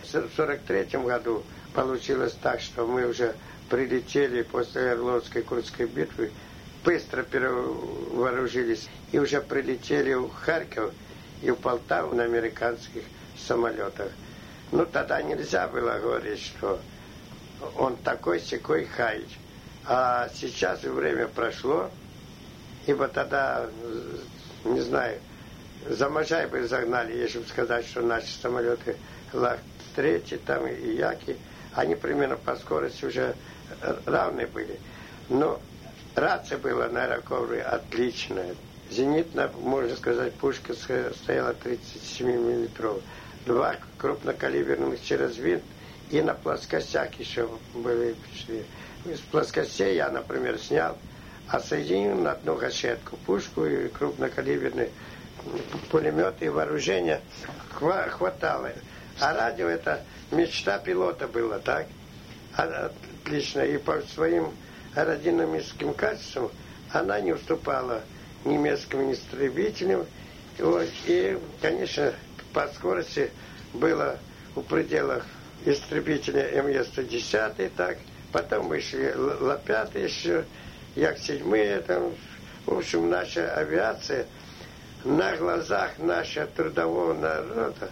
в 1943 году получилось так, что мы уже прилетели после Орловской Курской битвы, быстро перевооружились и уже прилетели в Харьков и в Полтаву на американских самолетах. Ну, тогда нельзя было говорить, что он такой-сякой Хаич. А сейчас время прошло, ибо тогда, не знаю, за Можай бы загнали, если бы сказать, что наши самолеты Лах-3 там и Яки, они примерно по скорости уже равны были. Но рация была на аэрокобре отличная. Зенитная, можно сказать, пушка стояла 37-миллиметровая. 2 крупнокалиберных через винт и на плоскостях еще были. Из плоскостей я, например, снял, а соединил на одну гашетку пушку и крупнокалиберный пулемет и вооружение хватало. А радио это мечта пилота была, так? Отлично. И по своим аэродинамическим качествам она не уступала немецким истребителям. И, конечно, по скорости было в пределах истребителя МЕ-110, так. Потом вышли Ла-5 еще, Як-7, там. В общем, наша авиация на глазах нашего трудового народа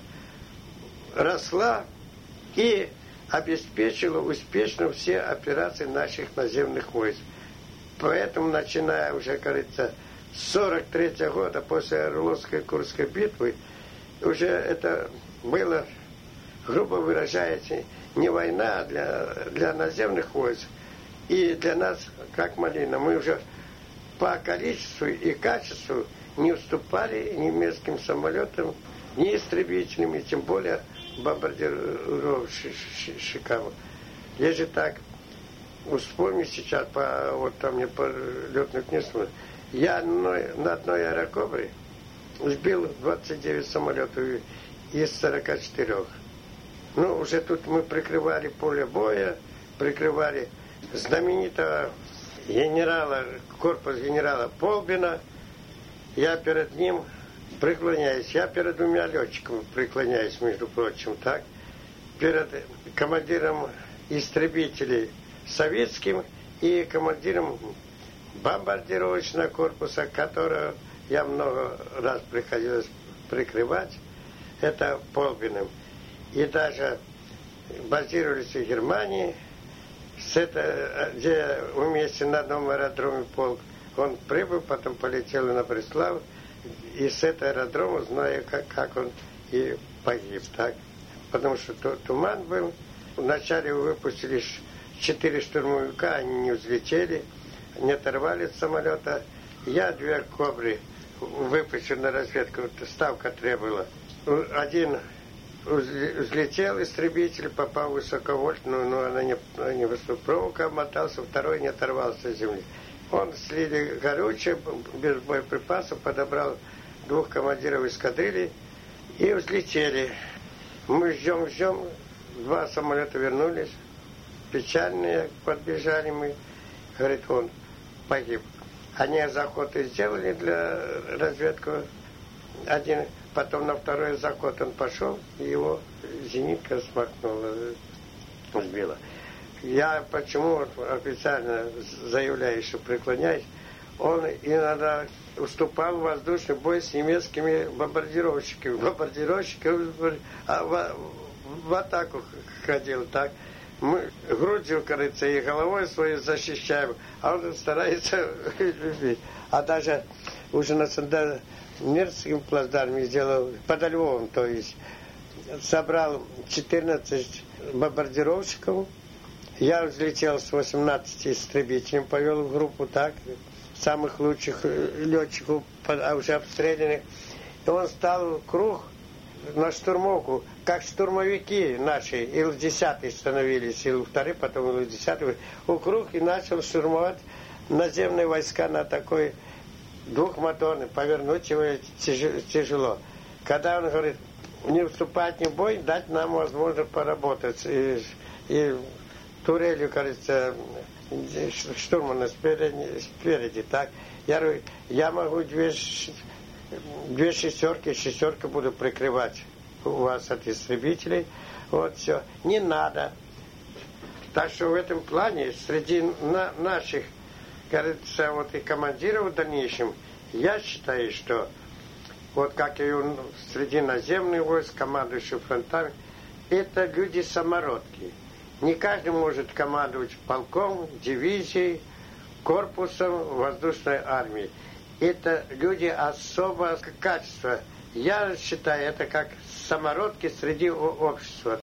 росла и обеспечила успешно все операции наших наземных войск. Поэтому, начиная уже, говорится, с 1943 года, после Орловской Курской битвы, уже это было, грубо выражаясь, не война для наземных войск. И для нас, как малина, мы уже по количеству и качеству не уступали немецким самолетам, ни истребителям, и тем более бомбардировщикам. Если так вспомнить сейчас, вот там мне по летным книжкам, я на одной аэрокобре сбил 29 самолетов из 44. Ну, уже тут мы прикрывали поле боя, прикрывали знаменитого корпус генерала Полбина. Я перед ним преклоняюсь. Я перед 2 летчиками преклоняюсь, между прочим, так. Перед командиром истребителей советским и командиром бомбардировочного корпуса, которого я много раз приходилось прикрывать, это Полбиным. И даже базировались в Германии, где вместе на одном аэродроме полк. Он прибыл, потом полетел на Бреслав, и с этого аэродрома, знаю, как он и погиб, так. Потому что туман был. Вначале выпустили 4 штурмовика, они не взлетели, не оторвали от самолета. Я 2 кобры выпустил на разведку, ставка требовала. Один взлетел истребитель, попал в высоковольтную, но она не высокая проволока, обмотался, второй не оторвался от земли. Он слили горючее, без боеприпасов, подобрал 2 командиров эскадрильи и взлетели. Мы ждем, 2 самолета вернулись, печальные, подбежали мы, говорит, он погиб. Они заход и сделали для разведки один. Потом на второй заход он пошел, и его зенитка смахнула, сбила. Я почему официально заявляю, что преклоняюсь, он иногда уступал в воздушный бой с немецкими бомбардировщиками. В атаку ходил, так. Мы грудью, кажется, и головой свою защищаем, а он старается любить. А даже уже на Санданерском плацдарме сделал, под Львовом, то есть, собрал 14 бомбардировщиков. Я взлетел с 18 истребителем, повел в группу, так, самых лучших летчиков, уже обстрелянных. И он стал в круг на штурмовку, как штурмовики наши, Ил-10 становились, Ил-2, потом Ил-10, в круг и начал штурмовать наземные войска на такой двухмоторный, повернуть его тяжело. Когда он говорит, не вступать в бой, дать нам возможность поработать. И турелью, кажется, штурмана спереди, так. Я говорю, я могу 2 шестерки буду прикрывать у вас от истребителей, Вот все. Не надо. Так что в этом плане среди наших, кажется, вот и командиров в дальнейшем, я считаю, что вот как и среди наземных войск, командующих фронтами, это люди-самородки. Не каждый может командовать полком, дивизией, корпусом воздушной армии. Это люди особого качества. Я считаю, это как самородки среди общества.